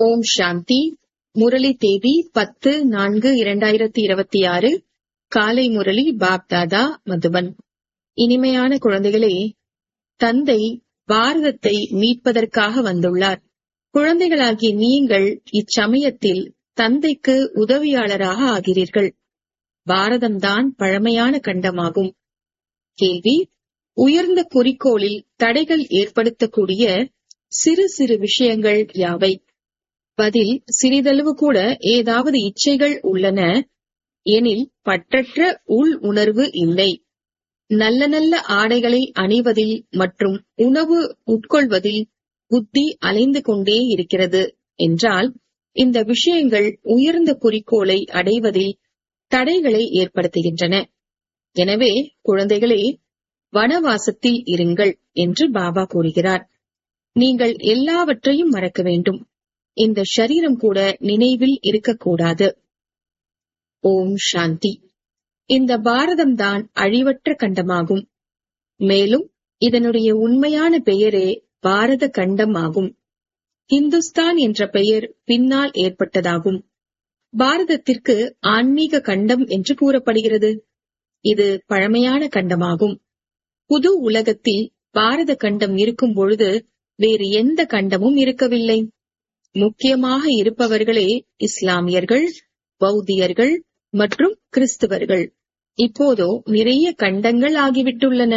ஓம் சாந்தி. முரளி தேதி 10-4-2026. காலை முரளி பாப்தாதா மதுபன். இனிமையான குழந்தைகளே, தந்தை பாரதத்தை மீட்பதற்காக வந்துள்ளார். குழந்தைகளாகிய நீங்கள் இச்சமயத்தில் தந்தைக்கு உதவியாளராக ஆகிறீர்கள். பாரதம்தான் பழமையான கண்டமாகும். கேள்வி: உயர்ந்த குறிக்கோளில் தடைகள் ஏற்படுத்தக்கூடிய சிறு சிறு விஷயங்கள் யாவை? பதில்: சிறிதளவு கூட ஏதாவது இச்சைகள் உள்ளன எனில் பற்றற்ற உள் உணர்வு இல்லை. நல்ல நல்ல ஆடைகளை அணிவதில் மற்றும் உணவு உட்கொள்வதில் புத்தி அலைந்து கொண்டே இருக்கிறது என்றால் இந்த விஷயங்கள் உயர்ந்த குறிக்கோளை அடைவதில் தடைகளை ஏற்படுத்துகின்றன. எனவே குழந்தைகளே, வனவாசத்தில் இருங்கள் என்று பாபா கூறுகிறார். நீங்கள் எல்லாவற்றையும் மறக்க வேண்டும். இந்த ஷரீரம் கூட நினைவில் இருக்கக்கூடாது. ஓம் சாந்தி. இந்த பாரதம்தான் அழிவற்ற கண்டமாகும். மேலும் இதனுடைய உண்மையான பெயரே பாரத கண்டம் ஆகும். இந்துஸ்தான் என்ற பெயர் பின்னால் ஏற்பட்டதாகும். பாரதத்திற்கு ஆன்மீக கண்டம் என்று கூறப்படுகிறது. இது பழமையான கண்டமாகும். புது உலகத்தில் பாரத கண்டம் இருக்கும் பொழுது வேறு எந்த கண்டமும் இருக்கவில்லை. முக்கியமாக இருப்பவர்களே இஸ்லாமியர்கள், பௌத்தியர்கள் மற்றும் கிறிஸ்தவர்கள். இப்போதோ நிறைய கண்டங்கள் ஆகிவிட்டுள்ளன.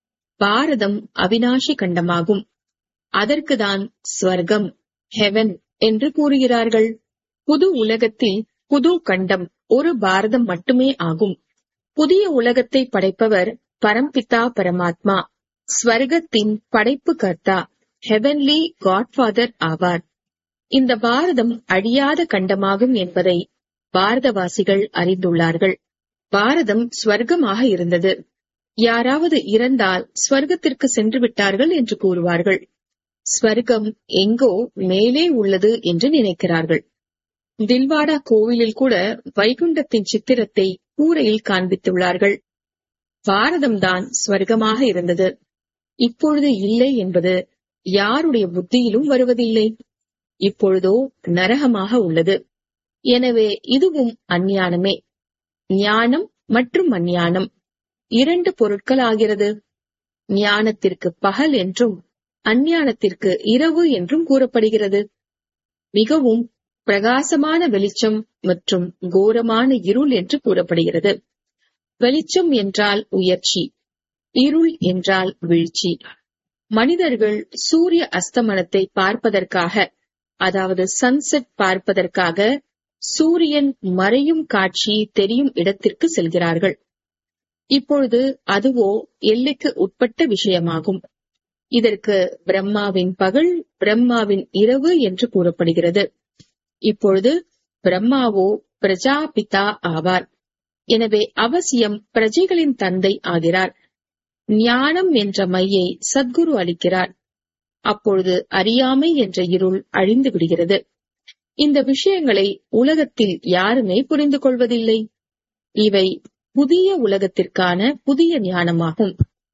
பாரதம் அவினாஷி கண்டமாகும். அதற்குதான் ஸ்வர்க்கம், ஹெவன் என்று கூறுகிறார்கள். புது உலகத்தில் புது கண்டம் ஒரு பாரதம் மட்டுமே ஆகும். புதிய உலகத்தை படைப்பவர் பரம்பிதா பரமாத்மா, ஸ்வர்க்கத்தின் படைப்பு கர்த்தா, ஹெவன்லி காட்ஃபாதர் ஆவார். இந்த பாரதம் அழியாத கண்டமாகும் என்பதை பாரதவாசிகள் அறிந்துள்ளார்கள். பாரதம் ஸ்வர்க்கமாக இருந்தது. யாராவது இறந்தால் ஸ்வர்க்கத்திற்கு சென்று விட்டார்கள் என்று கூறுவார்கள். ஸ்வர்க்கம் எங்கோ மேலே உள்ளது என்று நினைக்கிறார்கள். தில்வாடா கோவிலில் கூட வைகுண்டத்தின் சித்திரத்தை கூரையில் காண்பித்துள்ளார்கள். பாரதம்தான் ஸ்வர்க்கமாக இருந்தது. இப்பொழுது இல்லை என்பது யாருடைய புத்தியிலும் வருவதில்லை. இப்பொழுதோ நரகமாக உள்ளது. எனவே இதுவும் அஞ்ஞானமே. ஞானம் மற்றும் அஞ்ஞானம் இரண்டு பொருட்கள் ஆகிறது. ஞானத்திற்கு பகல் என்றும் அஞ்ஞானத்திற்கு இரவு என்றும் கூறப்படுகிறது. மிகவும் பிரகாசமான வெளிச்சம் மற்றும் கோரமான இருள் என்று கூறப்படுகிறது. வெளிச்சம் என்றால் உயர்ச்சி, இருள் என்றால் வீழ்ச்சி. மனிதர்கள் சூரிய அஸ்தமனத்தை பார்ப்பதற்காக, அதாவது சன்செட் பார்ப்பதற்காக சூரியன் மறையும் காட்சி தெரியும் இடத்திற்கு செல்கிறார்கள். இப்பொழுது அதுவோ எல்லைக்கு உட்பட்ட விஷயமாகும். இதற்கு பிரம்மாவின் பகல், பிரம்மாவின் இரவு என்று கூறப்படுகிறது. இப்பொழுது பிரம்மாவோ பிரஜாபிதா ஆவார். எனவே அவசியம் பிரஜைகளின் தந்தை ஆகிறார். ஞானம் என்ற மையை சத்குரு அளிக்கிறார். அப்பொழுது அறியாமை என்ற இருள் அழிந்து விடுகிறது. இந்த விஷயங்களை உலகத்தில் யாருமே புரிந்து கொள்வதில்லை. இவை புதிய உலகத்திற்கான புதிய ஞானமாகும்.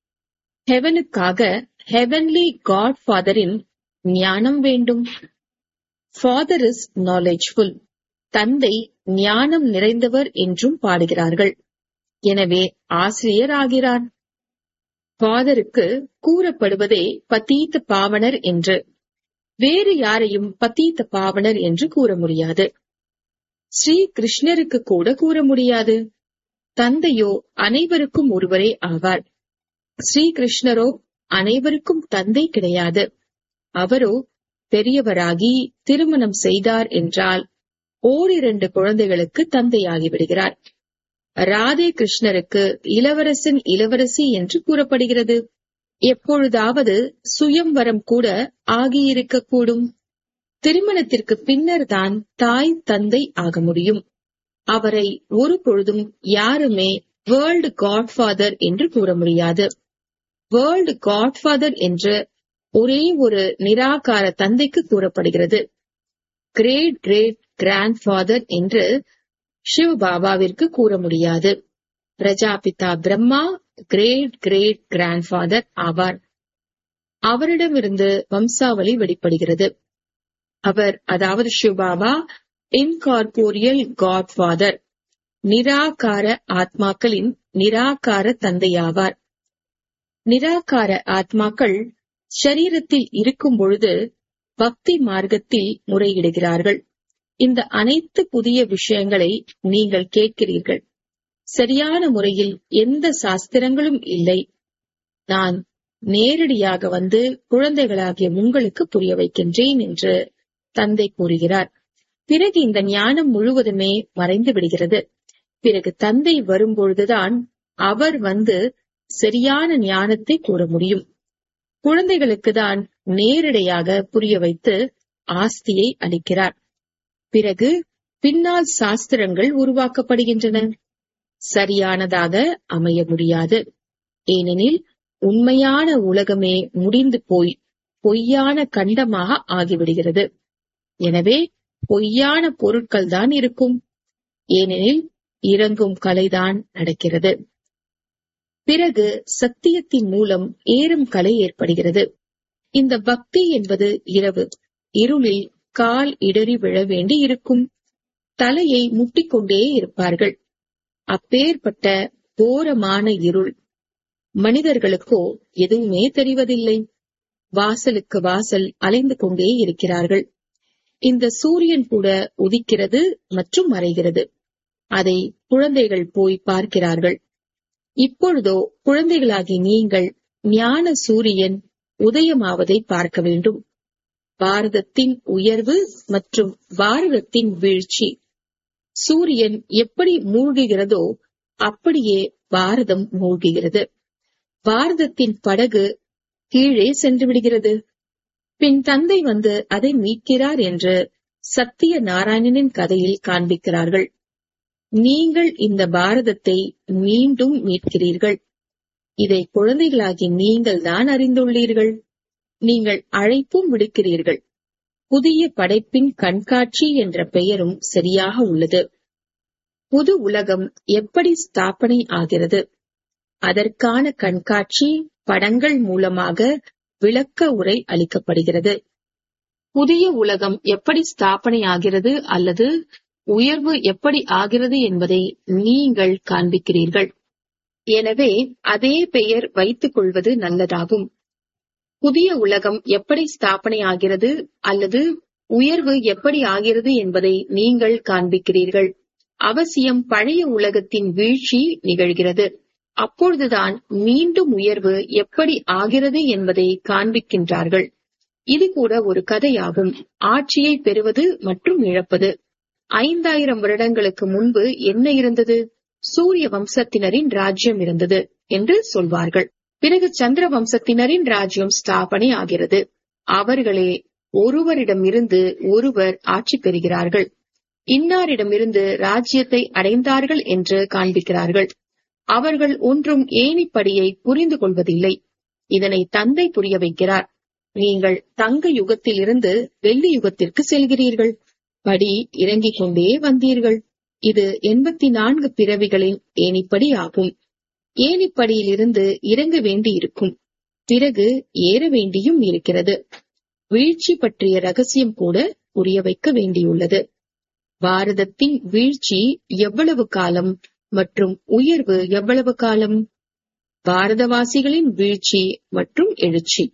ஹெவனுக்காக ஹெவன்லி காட் ஃபாதரின் ஞானம் வேண்டும். Father is knowledgeful. தந்தை ஞானம் நிறைந்தவர் என்றும் பாடுகிறார்கள். எனவே ஆசிரியர் ஆகிறார். ஃபாதருக்கு கூறப்படுவதே பதீத பாவனர் என்று. வேறு யாரையும் பதீத பாவனர் என்று கூற முடியாது. ஸ்ரீ கிருஷ்ணருக்கு கூட கூற முடியாது. தந்தையோ அனைவருக்கும் ஒருவரே ஆவார். ஸ்ரீ கிருஷ்ணரோ அனைவருக்கும் தந்தை கிடையாது. அவரோ பெரியவராகி திருமணம் செய்தார் என்றால் ஓரிரண்டு குழந்தைகளுக்கு தந்தையாகிவிடுகிறார். ராதே கிருஷ்ணருக்கு இளவரசன் இளவரசி என்று கூறப்படுகிறது. எப்பொழுதாவது சுயம்வரம் கூட ஆகியிருக்கக்கூடும். திருமணத்திற்கு பின்னர் தான் தாய் தந்தை ஆக முடியும். அவரை ஒரு பொழுதும் யாருமே வேர்ல்டு காட்ஃபாதர் என்று கூற முடியாது. வேர்ல்டு காட்ஃபாதர் என்று ஒரே ஒரு நிராகார தந்தைக்கு கூறப்படுகிறது. கிரேட் கிரேட் கிராண்ட் ஃபாதர் என்று சிவபாபாவிற்கு கூற முடியாது. Prajapita Brahma great great grandfather ஆவார். அவரிடமிருந்து வம்சாவளி வெளிப்படுகிறது. அவர், அதாவது சிவபாபா, இன்கார்போரியல் காட்ஃபாதர், நிராகார ஆத்மாக்களின் நிராகார தந்தையாவார். நிராகார ஆத்மாக்கள் ஷரீரத்தில் இருக்கும் பொழுது பக்தி மார்க்கத்தில் முறையிடுகிறார்கள். இந்த அனைத்து புதிய விஷயங்களை நீங்கள் கேட்கிறீர்கள். சரியான முறையில் எந்த சாஸ்திரங்களும் இல்லை. நான் நேரடியாக வந்து குழந்தைகளாகிய உங்களுக்கு புரிய வைக்கின்றேன் என்று தந்தை கூறுகிறார். பிறகு இந்த ஞானம் முழுவதுமே மறைந்து விடுகிறது. பிறகு தந்தை வரும்பொழுதுதான் அவர் வந்து சரியான ஞானத்தை கூற முடியும். குழந்தைகளுக்கு தான் நேரடியாக புரிய வைத்து ஆஸ்தியை அளிக்கிறார். பிறகு பின்னால் சாஸ்திரங்கள் உருவாக்கப்படுகின்றன. சரியானதாக அமைய முடியாது. ஏனெனில் உண்மையான உலகமே முடிந்து போய் பொய்யான கண்டமாக ஆகிவிடுகிறது. எனவே பொய்யான பொருட்கள் தான் இருக்கும். ஏனெனில் இறங்கும் கலைதான் நடக்கிறது. பிறகு சத்தியத்தின் மூலம் ஏறும் கலை ஏற்படுகிறது. இந்த பக்தி என்பது இரவு. இருளில் கால் இடறி விழ வேண்டி இருக்கும். தலையை முட்டிக்கொண்டே இருப்பார்கள். அப்பேற்பட்ட கோரமான இருள். மனிதர்களுக்கோ எதுவுமே தெரிவதில்லை. வாசலுக்கு வாசல் அலைந்து கொண்டே இருக்கிறார்கள். இந்த சூரியன் கூட உதிக்கிறது மற்றும் மறைகிறது. அதை குழந்தைகள் போய் பார்க்கிறார்கள். இப்பொழுதோ குழந்தைகளாகி நீங்கள் ஞான சூரியன் உதயமாவதை பார்க்க வேண்டும். பாரதத்தின் உயர்வு மற்றும் பாரதத்தின் வீழ்ச்சி. சூரியன் எப்படி மூழ்குகிறதோ அப்படியே பாரதம் மூழ்குகிறது. பாரதத்தின் படகு கீழே சென்று விடுகிறது. பின் தந்தை வந்து அதை மீட்கிறார் என்று சத்திய நாராயணனின் கதையில் காண்பிக்கிறார்கள். நீங்கள் இந்த பாரதத்தை மீண்டும் மீட்கிறீர்கள். இதை குழந்தைகளாகி நீங்கள் தான் அறிந்துள்ளீர்கள். நீங்கள் அழைப்பும் விடுக்கிறீர்கள். புதிய படைப்பின் கண்காட்சி என்ற பெயரும் சரியாக உள்ளது. புது உலகம் எப்படி ஸ்தாபனை ஆகிறது? அதற்கான கண்காட்சி படங்கள் மூலமாக விளக்க உரை அளிக்கப்படுகிறது. புதிய உலகம் எப்படி ஸ்தாபனை ஆகிறது அல்லது உயர்வு எப்படி ஆகிறது என்பதை நீங்கள் காண்பிக்கிறீர்கள். எனவே அதே பெயர் வைத்துக் கொள்வது நல்லதாகும். புதிய உலகம் எப்படி ஸ்தாபனை ஆகிறது அல்லது உயர்வு எப்படி ஆகிறது என்பதை நீங்கள் காண்பிக்கிறீர்கள். அவசியம் பழைய உலகத்தின் வீழ்ச்சி நிகழ்கிறது. அப்பொழுதுதான் மீண்டும் உயர்வு எப்படி ஆகிறது என்பதை காண்பிக்கின்றார்கள். இது கூட ஒரு கதையாகும். ஆட்சியை பெறுவது மற்றும் இழப்பது. 5000 வருடங்களுக்கு முன்பு என்ன இருந்தது? சூரிய வம்சத்தினரின் ராஜ்யம் இருந்தது என்று சொல்வார்கள். பிறகு சந்திர வம்சத்தினரின் ராஜ்யம் ஸ்தாபனை ஆகிறது. அவர்களே ஒருவரிடமிருந்து ஒருவர் ஆட்சி பெறுகிறார்கள். இன்னாரிடமிருந்து ராஜ்யத்தை அடைந்தார்கள் என்று காண்பிக்கிறார்கள். அவர்கள் ஒன்றும் ஏணிப்படியை புரிந்து கொள்வதில்லை. இதனை தந்தை புரிய வைக்கிறார். நீங்கள் தங்க யுகத்திலிருந்து வெள்ளி யுகத்திற்கு செல்கிறீர்கள். படி இறங்கிக் கொண்டே வந்தீர்கள். இது 84 பிறவிகளின் ஏணிப்படி ஆகும். ஏணிப்படியிலிருந்து இறங்க வேண்டி இருக்கும். பிறகு ஏற வேண்டியும் இருக்கிறது. வீழ்ச்சி பற்றிய ரகசியம் கூட புரிய வைக்க வேண்டியுள்ளது. பாரதத்தின் வீழ்ச்சி எவ்வளவு காலம் மற்றும் உயர்வு எவ்வளவு காலம்? பாரதவாசிகளின் வீழ்ச்சி மற்றும் எழுச்சி.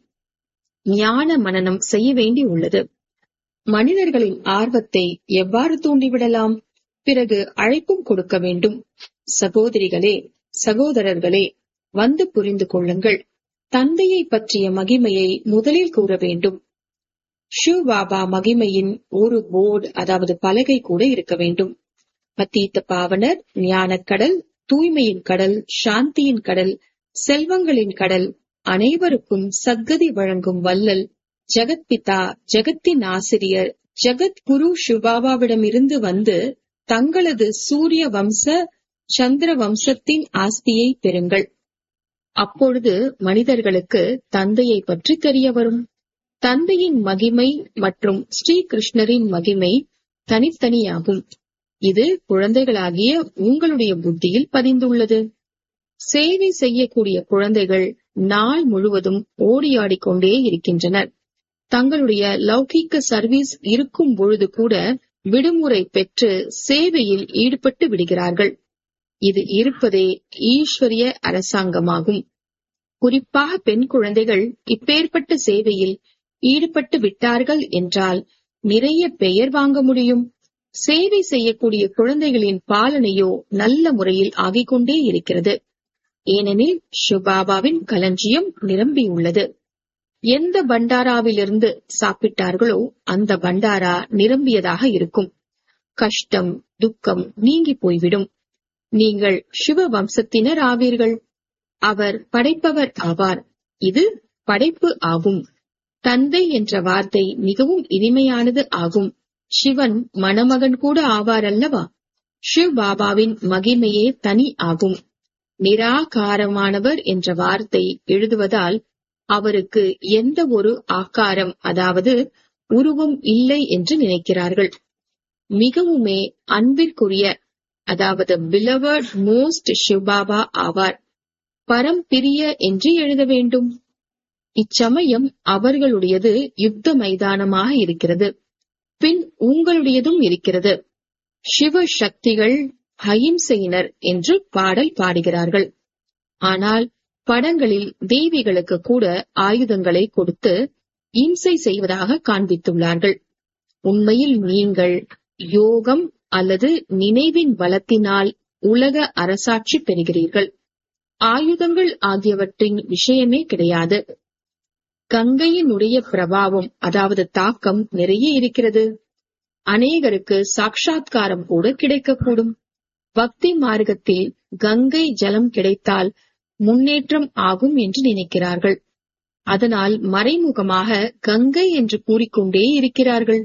ஞான மனனம் செய்ய வேண்டியுள்ளது. மனிதர்களின் ஆர்வத்தை எவ்வாறு தூண்டிவிடலாம்? பிறகு அழைப்பும் கொடுக்க வேண்டும். சகோதரிகளே, சகோதரர்களே, வந்து புரிந்து கொள்ளுங்கள். தந்தையை பற்றிய மகிமையை முதலில் கூற வேண்டும். ஷிவ் பாபா மகிமையின் ஒரு போர்டு, அதாவது பலகை கூட இருக்க வேண்டும். பத்தீத்த பாவனர், ஞானக்கடல், தூய்மையின் கடல், சாந்தியின் கடல், செல்வங்களின் கடல், அனைவருக்கும் சத்கதி வழங்கும் வல்லல், ஜெகத்பிதா, ஜெகத்தின் ஆசிரியர், ஜெகத்குரு சிவபாபாவிடமிருந்து வந்து தங்களது சூரிய வம்ச சந்திர வம்சத்தின் ஆஸ்தியை பெறுங்கள். அப்பொழுது மனிதர்களுக்கு தந்தையை பற்றி தெரிய வரும். தந்தையின் மகிமை மற்றும் ஸ்ரீ கிருஷ்ணரின் மகிமை தனித்தனியாகும். இது குழந்தைகளாகிய உங்களுடைய புத்தியில் பதிந்துள்ளது. சேவை செய்யக்கூடிய குழந்தைகள் நாள் முழுவதும் ஓடியாடிக்கொண்டே இருக்கின்றனர். தங்களுடைய லௌகீக சர்வீஸ் இருக்கும் பொழுது கூட விடுமுறை பெற்று சேவையில் ஈடுபட்டு விடுகிறார்கள். இது இருப்பதே ஈஸ்வரிய அரசாங்கமாகும். குறிப்பாக பெண் குழந்தைகள் இப்பேற்பட்ட சேவையில் ஈடுபட்டு விட்டார்கள் என்றால் நிறைய பெயர் வாங்க முடியும். சேவை செய்யக்கூடிய குழந்தைகளின் பாலனையோ நல்ல முறையில் ஆகிக்கொண்டே இருக்கிறது. ஏனெனில் ஷிவபாபாவின் களஞ்சியம் நிரம்பியுள்ளது. எந்த பண்டாராவிலிருந்து சாப்பிட்டார்களோ அந்த பண்டாரா நிரம்பியதாக இருக்கும். கஷ்டம் துக்கம் நீங்கி போய்விடும். நீங்கள் சிவ வம்சத்தினர் ஆவீர்கள். அவர் படைப்பவர் ஆவார். இது படைப்பு ஆகும். தந்தை என்ற வார்த்தை மிகவும் இனிமையானது ஆகும். சிவன் மணமகன் கூட ஆவார் அல்லவா? சிவ் பாபாவின் மகிமையே தனி ஆகும். நிராகாரமானவர் என்ற வார்த்தை எழுதுவதால் அவருக்கு எந்த ஒரு ஆக்காரம், அதாவது உருவம் இல்லை என்று நினைக்கிறார்கள். மிகவுமே அன்பிற்குரிய, அதாவது பிலவர்ட் மோஸ்ட் சிவபாபா ஆவார். பரம்பிரிய என்று எழுத வேண்டும். இச்சமயம் அவர்களுடையது யுத்த மைதானமாக இருக்கிறது. பின் உங்களுடையதும் இருக்கிறது. சிவ சக்திகள் அஹிம்சையினர் என்று பாடல் பாடுகிறார்கள். ஆனால் படங்களில் தேவிகளுக்கு கூட ஆயுதங்களை கொடுத்து இம்சை செய்வதாக காண்பித்துள்ளார்கள். உண்மையில் நீங்கள் யோகம் அல்லது நினைவின் பலத்தினால் உலக அரசாட்சி பெறுகிறீர்கள். ஆயுதங்கள் ஆகியவற்றின் விஷயமே கிடையாது. கங்கையினுடைய பிரபாவம், அதாவது தாக்கம் நிறைய இருக்கிறது. அநேகருக்கு சாட்சாத்காரம் கூட கிடைக்கக்கூடும். பக்தி மார்க்கத்தில் கங்கை ஜலம் கிடைத்தால் முன்னேற்றம் ஆகும் என்று நினைக்கிறார்கள். அதனால் மறைமுகமாக கங்கை என்று கூறிக்கொண்டே இருக்கிறார்கள்.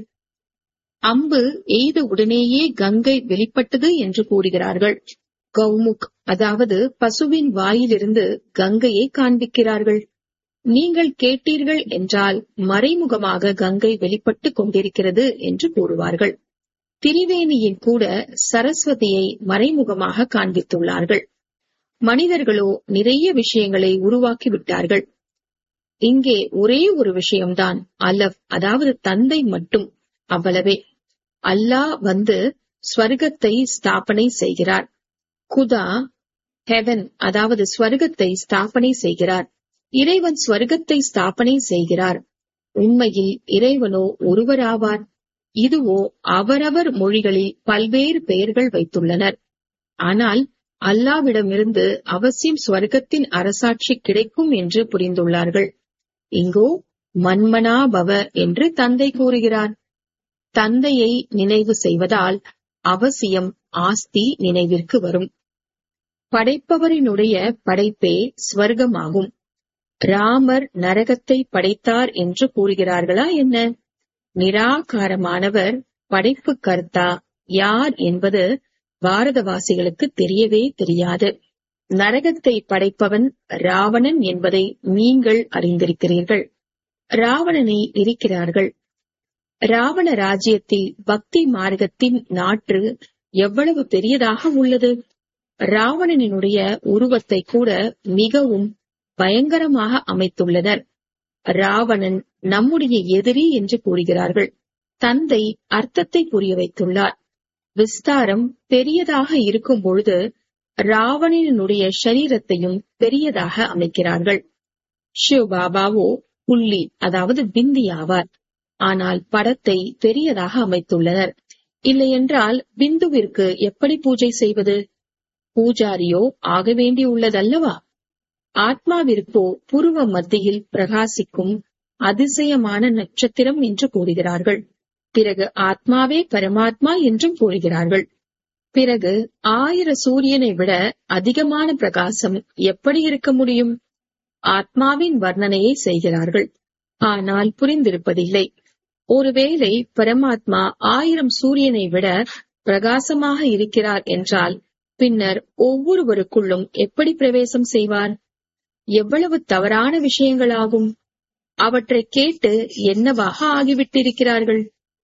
அம்பு எய்த உடனேயே கங்கை வெளிப்பட்டது என்று கூறுகிறார்கள். கௌமுக், அதாவது பசுவின் வாயிலிருந்து கங்கையை காண்பிக்கிறார்கள். நீங்கள் கேட்டீர்கள் என்றால் மறைமுகமாக கங்கை வெளிப்பட்டு கொண்டிருக்கிறது என்று கூறுவார்கள். திரிவேணியின் கூட சரஸ்வதியை மறைமுகமாக காண்பித்துள்ளார்கள். மனிதர்களோ நிறைய விஷயங்களை உருவாக்கி விட்டார்கள். இங்கே ஒரே ஒரு விஷயம்தான் அலவ், அதாவது தந்தை மட்டும். அவ்வளவே. அல்லாஹ் வந்து ஸ்வர்க்கத்தை ஸ்தாபனை செய்கிறார். குதா ஹெவன், அதாவது ஸ்வர்க்கத்தை ஸ்தாபனை செய்கிறார். இறைவன் ஸ்வர்க்கத்தை ஸ்தாபனை செய்கிறார். உண்மையில் இறைவனோ ஒருவராவார். இதுவோ அவரவர் மொழிகளில் பல்வேறு பெயர்கள் வைத்துள்ளனர். ஆனால் அல்லாவிடமிருந்து அவசியம் ஸ்வர்க்கத்தின் அரசாட்சி கிடைக்கும் என்று புரிந்துள்ளார்கள். இங்கோ மன்மனாபவ என்று தந்தை கூறுகிறார். தந்தையை நினைவு செய்வதால் அவசியம் ஆஸ்தி நினைவிற்கு வரும். படைப்பவரினுடைய படைப்பே ஸ்வர்க்கமாகும். ராமர் நரகத்தை படைத்தார் என்று கூறுகிறார்களா என்ன? நிராகாரமானவர் படைப்பு கர்த்தா யார் என்பது பாரதவாசிகளுக்கு தெரியவே தெரியாது. நரகத்தை படைப்பவன் ராவணன் என்பதை நீங்கள் அறிந்திருக்கிறீர்கள். ராவணனை இருக்கிறார்கள். ராவண ராஜ்யத்தில் பக்தி மார்க்கத்தின் நாற்று எவ்வளவு பெரியதாக உள்ளது. ராவணனுடைய உருவத்தை கூட மிகவும் பயங்கரமாக அமைத்துள்ளனர். ராவணன் நம்முடைய எதிரி என்று கூறுகிறார்கள். தந்தை அர்த்தத்தை புரிய வைத்துள்ளார். விஸ்தாரம் பெரியதாக இருக்கும் பொழுது ராவணனுடைய சரீரத்தையும் பெரியதாக அமைக்கிறார்கள். சிவபாபாவோ புள்ளி, அதாவது பிந்தி ஆவார். ஆனால் படத்தை பெரியதாக அமைத்துள்ளனர். இல்லையென்றால் பிந்துவிற்கு எப்படி பூஜை செய்வது? பூஜாரியோ ஆக வேண்டியுள்ளதல்லவா? ஆத்மாவிற்கோ புருவ மத்தியில் பிரகாசிக்கும் அதிசயமான நட்சத்திரம் என்று கூறுகிறார்கள். பிறகு ஆத்மாவே பரமாத்மா என்றும் கூறுகிறார்கள். பிறகு 1000 சூரியனை விட அதிகமான பிரகாசம் எப்படி இருக்க முடியும்? ஆத்மாவின் வர்ணனையை செய்கிறார்கள். ஆனால் புரிந்திருப்பதில்லை. ஒருவேளை பரமாத்மா 1000 சூரியனை விட பிரகாசமாக இருக்கிறார் என்றால் பின்னர் ஒவ்வொருவருக்குள்ளும் எப்படி பிரவேசம் செய்வார்? எவ்வளவு தவறான விஷயங்களாகும். அவற்றை கேட்டு என்னவாக ஆகிவிட்டிருக்கிறார்கள்.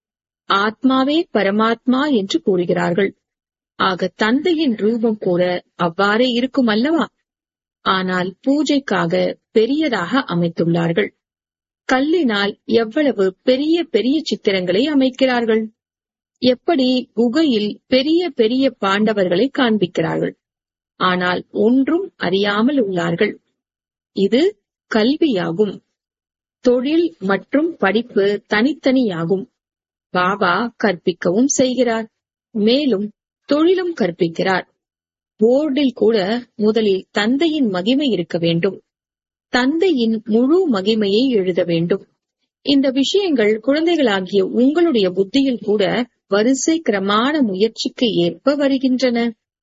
ஆத்மாவே பரமாத்மா என்று கூறுகிறார்கள். ஆக தந்தையின் ரூபம் கூட அவ்வாறே இருக்கும் அல்லவா? ஆனால் பூஜைக்காக பெரியதாக அமைத்துள்ளார்கள். கல்லினால் எவ்வளவு பெரிய பெரிய சித்திரங்களை அமைக்கிறார்கள். எப்படி குகையில் பெரிய பெரிய பாண்டவர்களை காண்பிக்கிறார்கள். ஆனால் ஒன்றும் அறியாமல் உள்ளார்கள். இது கல்வியாகும். தொழில் மற்றும் படிப்பு தனித்தனியாகும். பாபா கற்பிக்கவும் செய்கிறார், மேலும் தொழிலும் கற்பிக்கிறார். போர்டில் கூட முதலில் தந்தையின் மகிமை இருக்க வேண்டும். தந்தையின் முழு மகிமையை எழுத வேண்டும். இந்த விஷயங்கள் குழந்தைகளாகிய உங்களுடைய புத்தியில் கூட வரிசை கிரமான முயற்சிக்கு ஏற்ப வருகின்றன.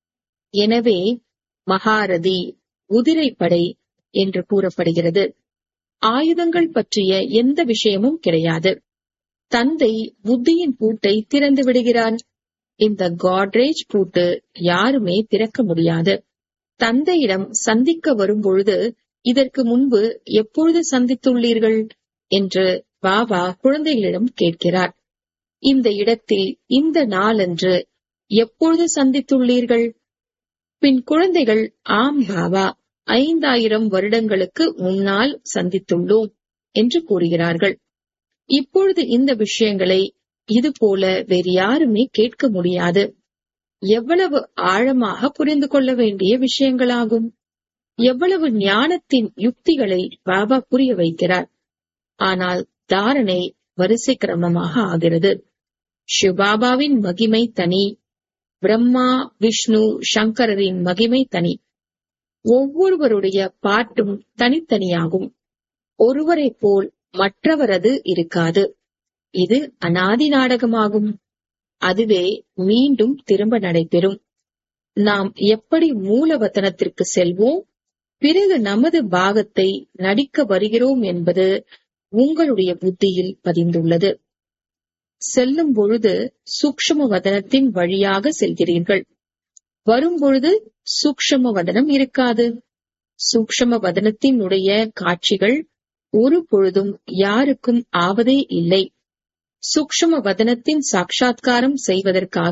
எனவே மகாரதி, குதிரைப்படை என்று கூறப்படுகிறது. ஆயுதங்கள் பற்றிய எந்த விஷயமும் கிடையாது. தந்தை புத்தியின் பூட்டை திறந்து விடுகிறார். இந்த காட்ரேஜ் பூட்டு யாருமே திறக்க முடியாது. தந்தையிடம் சந்திக்க வரும்பொழுது, இதற்கு முன்பு எப்பொழுது சந்தித்துள்ளீர்கள் என்று பாபா குழந்தைகளிடம் கேட்கிறார். இந்த இடத்தில் இந்த நாளன்று எப்பொழுது சந்தித்துள்ளீர்கள்? பின் குழந்தைகள், ஆம் பாபா, 5000 வருடங்களுக்கு முன்னால் சந்தித்துள்ளோம் என்று கூறுகிறார்கள். இப்பொழுது இந்த விஷயங்களை இதுபோல வேறு யாருமே கேட்க முடியாது. எவ்வளவு ஆழமாக புரிந்து கொள்ள வேண்டிய விஷயங்களாகும். எவ்வளவு ஞானத்தின் யுக்திகளை பாபா புரிய வைக்கிறார். ஆனால் தாரணை வரிசை கிரமமாக ஆகிறது. சிவபாபாவின் மகிமை தனி, பிரம்மா, விஷ்ணு, சங்கரரின் மகிமை தனி. ஒவ்வொருவருடைய பாட்டும் தனித்தனியாகும். ஒருவரை போல் மற்றவரது இருக்காது. இது அனாதி நாடகமாகும். அதுவே மீண்டும் திரும்ப நடைபெறும். நாம் எப்படி மூலவத்தனத்திற்கு செல்வோம், பிறகு நமது பாகத்தை நடிக்க வருகிறோம் என்பது உங்களுடைய புத்தியில் பதிந்துள்ளது. செல்லும் பொழுது சூக்ஷ்ம வதனத்தின் வழியாக செல்கிறீர்கள். வரும்பொழுது சூக்ஷ்ம வதனம் இருக்காது. சூக்ஷ்ம வதனத்தினுடைய காட்சிகள் ஒரு பொழுதும் யாருக்கும் ஆவதே இல்லை. சூக்ஷ்ம வதனத்தின் சாட்சாத்காரம் செய்வதற்காக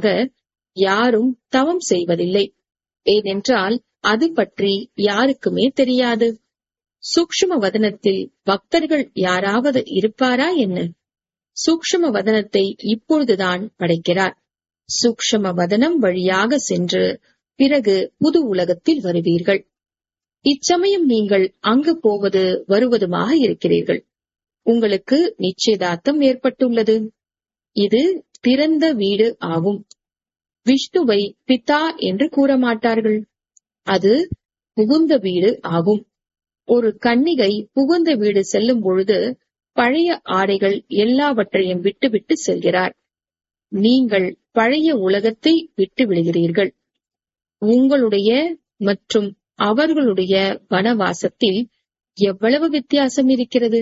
யாரும் தவம் செய்வதில்லை. ஏனென்றால் அது பற்றி யாருக்குமே தெரியாது. சூக்ஷ்ம வதனத்தில் பக்தர்கள் யாராவது இருப்பாரா என்ன? சூக்ஷ்ம வதனத்தை இப்பொழுதுதான் படைக்கிறார். சூக்ஷ்ம வதனம் வழியாக சென்று பிறகு புது உலகத்தில் வருவீர்கள். இச்சமயம் நீங்கள் அங்கு போவது வருவதுமாக இருக்கிறீர்கள். உங்களுக்கு நிச்சயதார்த்தம் ஏற்பட்டுள்ளது. இது திறந்த வீடு ஆகும். விஷ்ணுவை பிதா என்று கூற மாட்டார்கள். அது புகுந்த வீடு ஆகும். ஒரு கன்னிகை புகுந்த வீடு செல்லும் பொழுது பழைய ஆடைகள் எல்லாவற்றையும் விட்டுவிட்டு செல்கிறார். நீங்கள் பழைய உலகத்தை விட்டு விடுகிறீர்கள். உங்களுடைய மற்றும் அவர்களுடைய வனவாசத்தில் எவ்வளவு வித்தியாசம் இருக்கிறது.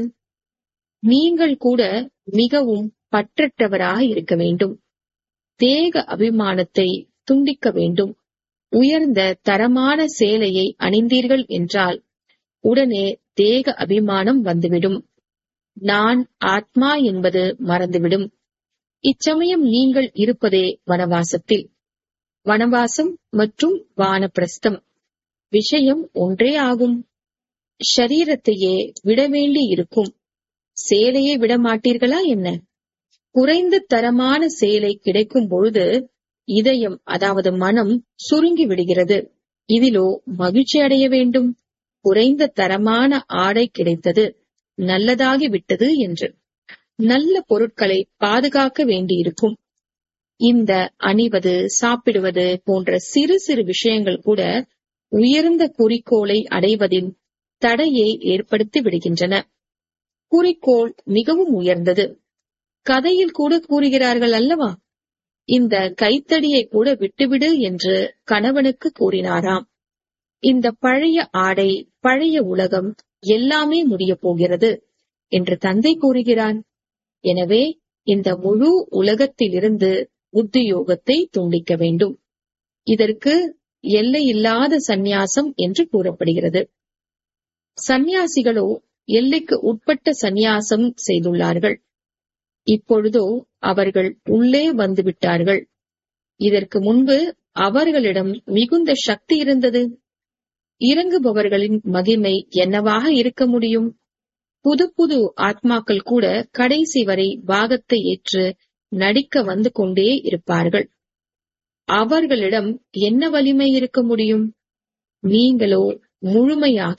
நீங்கள் கூட மிகவும் பற்றற்றவராக இருக்க வேண்டும். தேக அபிமானத்தை துண்டிக்க வேண்டும். உயர்ந்த தரமான சேலையை அணிந்தீர்கள் என்றால் உடனே தேக அபிமானம் வந்துவிடும். நான் ஆத்மா என்பது மறந்துவிடும். இச்சமயம் நீங்கள் இருப்பதே வனவாசத்தில். வனவாசம் மற்றும் வானப்பிரஸ்தம் விஷயம் ஒன்றே ஆகும். ஷரீரத்தையே விட வேண்டி இருக்கும். சேலையை விட மாட்டீர்களா என்ன? குறைந்த தரமான சேலை கிடைக்கும் பொழுது இதயம், அதாவது மனம் சுருங்கி விடுகிறது. இதிலோ மகிழ்ச்சி அடைய வேண்டும். குறைந்த தரமான ஆடை கிடைத்தது, நல்லதாகி விட்டது என்று நல்ல பொருட்களை பாதுகாக்க வேண்டியிருக்கும். இந்த அணிவது, சாப்பிடுவது போன்ற சிறு சிறு விஷயங்கள் கூட உயர்ந்த குறிக்கோளை அடைவதில் தடையை ஏற்படுத்தி விடுகின்றன. குறிக்கோள் மிகவும் உயர்ந்தது. கதையில் கூட கூறுகிறார்கள் அல்லவா, இந்த கைத்தடியை கூட விட்டுவிடு என்று கணவனுக்கு கூறினாராம். இந்த பழைய ஆடை, பழைய உலகம் எல்லாமே முடிய போகிறது என்று தந்தை கூறுகிறார். எனவே இந்த முழு உலகத்திலிருந்து உத்தியோகத்தை துண்டிக்க வேண்டும். இதற்கு எல்லையில்லாத சந்நியாசம் என்று கூறப்படுகிறது. சந்நியாசிகளோ எல்லைக்கு உட்பட்ட சந்நியாசம் செய்துள்ளார்கள். இப்பொழுதோ அவர்கள் உள்ளே வந்துவிட்டார்கள். இதற்கு முன்பு அவர்களிடம் மிகுந்த சக்தி இருந்தது. இறங்குபவர்களின் மகிமை என்னவாக இருக்க முடியும்? புது புது ஆத்மாக்கள் கூட கடைசி வரை பாகத்தை ஏற்று நடிக்க வந்து கொண்டே இருப்பார்கள். அவர்களிடம் என்ன வலிமை இருக்க முடியும்? நீங்களோ முழுமையாக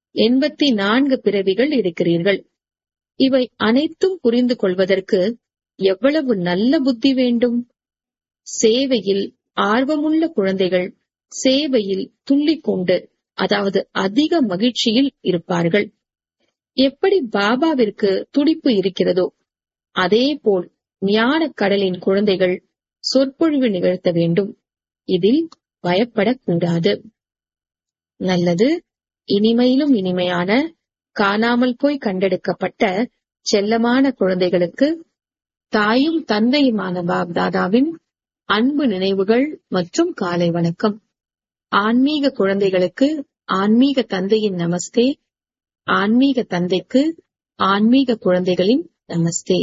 84 பிறவிகள் இருக்கிறீர்கள். இவை அனைத்தும் புரிந்து கொள்வதற்கு எவ்வளவு நல்ல புத்தி வேண்டும்? சேவையில் ஆர்வமுள்ள குழந்தைகள் சேவையில் துள்ளிக்கொண்டு, அதாவது அதிக மகிழ்ச்சியில் இருப்பார்கள். எப்படி பாபாவிற்கு துடிப்பு இருக்கிறதோ அதேபோல் ஞானக் கடலின் குழந்தைகள் சொற்பொழிவு நிகழ்த்த வேண்டும். இதில் பயப்படக்கூடாது. நல்லது. இனிமையிலும் இனிமையான காணாமல் போய் கண்டெடுக்கப்பட்ட செல்லமான குழந்தைகளுக்கு தாயும் தந்தையுமான பாப்தாதாவின் அன்பு நினைவுகள் மற்றும் காலை வணக்கம். ஆன்மீக குழந்தைகளுக்கு ஆன்மீக தந்தையின் நமஸ்தே. ஆன்மீக தந்தைக்கு ஆன்மீக குழந்தைகளின் நமஸ்தே.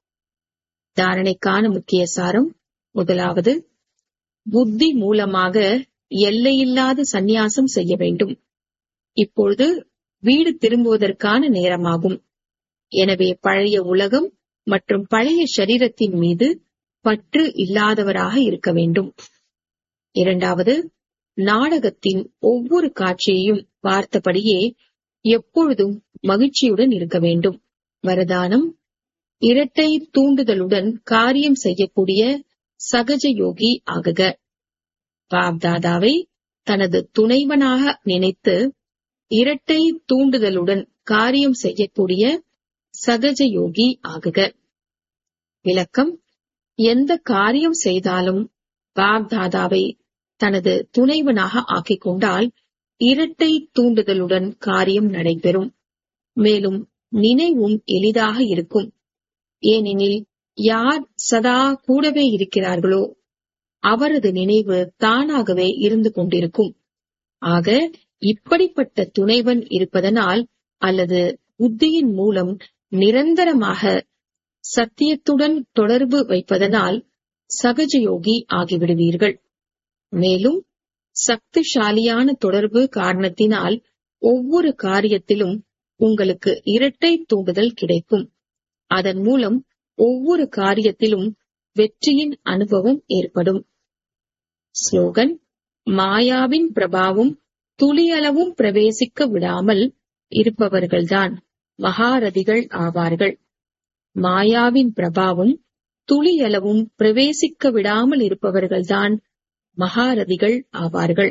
தாரணைக்கான முக்கிய சாரம். முதலாவது, புத்தி மூலமாக எல்லையில்லாத சந்நியாசம் செய்ய வேண்டும். இப்பொழுது வீடு திரும்புவதற்கான நேரமாகும். எனவே பழைய உலகம் மற்றும் பழைய சரீரத்தின் மீது பற்று இல்லாதவராக இருக்க வேண்டும். இரண்டாவது, நாடகத்தின் ஒவ்வொரு காட்சியையும் பார்த்தபடியே எப்பொழுதும் மகிழ்ச்சியுடன் இருக்க வேண்டும். வரதானம்: இரட்டை தூண்டுதலுடன் காரியம் செய்யக்கூடிய சகஜ யோகி ஆகுக. பாப்தாதாவை தனது துணைவனாக நினைத்து இரட்டை தூண்டுதலுடன் காரியம் செய்யக்கூடிய சகஜ யோகி ஆகுக. விளக்கம்: எந்த காரியம் செய்தாலும் பாப்தாதாவை தனது துணைவனாக ஆக்கிக் கொண்டால் இரட்டை தூண்டுதலுடன் காரியம் நடைபெறும். மேலும் நினைவும் எளிதாக இருக்கும். ஏனெனில் யார் சதா கூடவே இருக்கிறார்களோ அவரது நினைவு தானாகவே இருந்து கொண்டிருக்கும். ஆக இப்படிப்பட்ட துணைவன் இருப்பதனால் அல்லது புத்தியின் மூலம் நிரந்தரமாக சத்தியத்துடன் தொடர்பு வைப்பதனால் சகஜயோகி ஆகிவிடுவீர்கள். மேலும் சக்திசாலியான தொடர்பு காரணத்தினால் ஒவ்வொரு காரியத்திலும் உங்களுக்கு இரட்டை தூண்டுதல் கிடைக்கும். அதன் மூலம் ஒவ்வொரு காரியத்திலும் வெற்றியின் அனுபவம் ஏற்படும். ஸ்லோகன்: மாயாவின் பிரபாவம் துளியளவும் பிரவேசிக்க விடாமல் இருப்பவர்கள்தான் மகாரதிகள் ஆவார்கள். மாயாவின் பிரபாவம் துளியளவும் பிரவேசிக்க விடாமல் இருப்பவர்கள்தான் மகாரதிகள் ஆவார்கள்.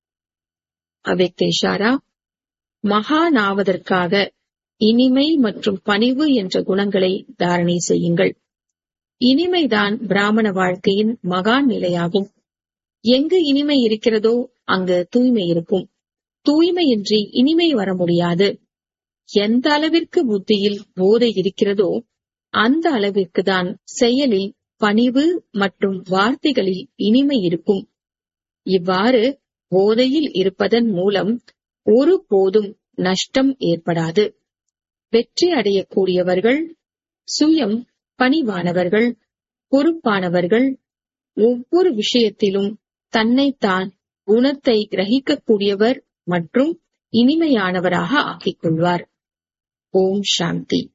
அவ்யக்த இஷாரா: மகானாவதற்காக இனிமை மற்றும் பணிவு என்ற குணங்களை தாரணை செய்யுங்கள். இனிமைதான் பிராமண வாழ்க்கையின் மகான் நிலையாகும். எங்கு இனிமை இருக்கிறதோ அங்கு தூய்மை இருக்கும். தூய்மையின்றி இனிமை வர முடியாது. எந்த அளவிற்கு புத்தியில் போதை இருக்கிறதோ அந்த அளவிற்குதான் செயலில் பணிவு மற்றும் வார்த்தைகளில் இனிமை இருக்கும். இவ்வாறு போதையில் இருப்பதன் மூலம் ஒருபோதும் நஷ்டம் ஏற்படாது. வெற்றி அடையக்கூடியவர்கள் சுயம் பணிவானவர்கள், பொறுப்பானவர்கள், ஒவ்வொரு விஷயத்திலும் தன்னைத்தான் குணத்தை கிரகிக்கக்கூடியவர் மற்றும் இனிமையானவராக ஆக்கிக் கொள்வார். ஓம் சாந்தி.